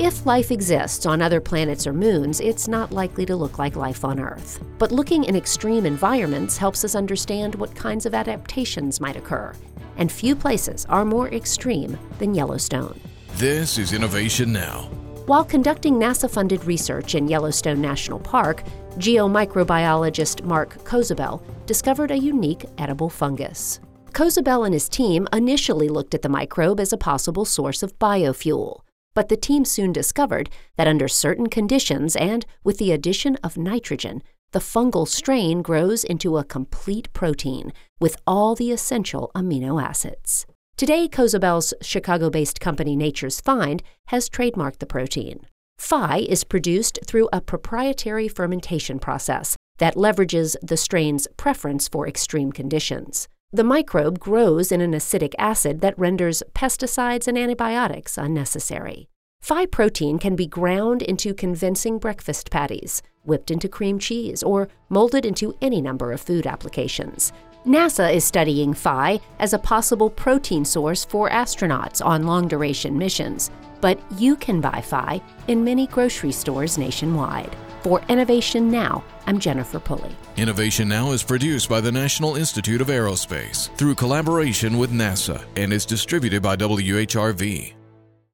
If life exists on other planets or moons, it's not likely to look like life on Earth. But looking in extreme environments helps us understand what kinds of adaptations might occur. And few places are more extreme than Yellowstone. This is Innovation Now. While conducting NASA-funded research in Yellowstone National Park, geomicrobiologist Mark Kozabel discovered a unique edible fungus. Kozabel and his team initially looked at the microbe as a possible source of biofuel. But the team soon discovered that under certain conditions and with the addition of nitrogen, the fungal strain grows into a complete protein with all the essential amino acids. Today, Kozabel's Chicago-based company Nature's Find has trademarked the protein. Phi is produced through a proprietary fermentation process that leverages the strain's preference for extreme conditions. The microbe grows in an acidic acid that renders pesticides and antibiotics unnecessary. Phi protein can be ground into convincing breakfast patties, whipped into cream cheese, or molded into any number of food applications. NASA is studying Phi as a possible protein source for astronauts on long-duration missions, but you can buy Phi in many grocery stores nationwide. For Innovation Now, I'm Jennifer Pulley. Innovation Now is produced by the National Institute of Aerospace through collaboration with NASA and is distributed by WHRV.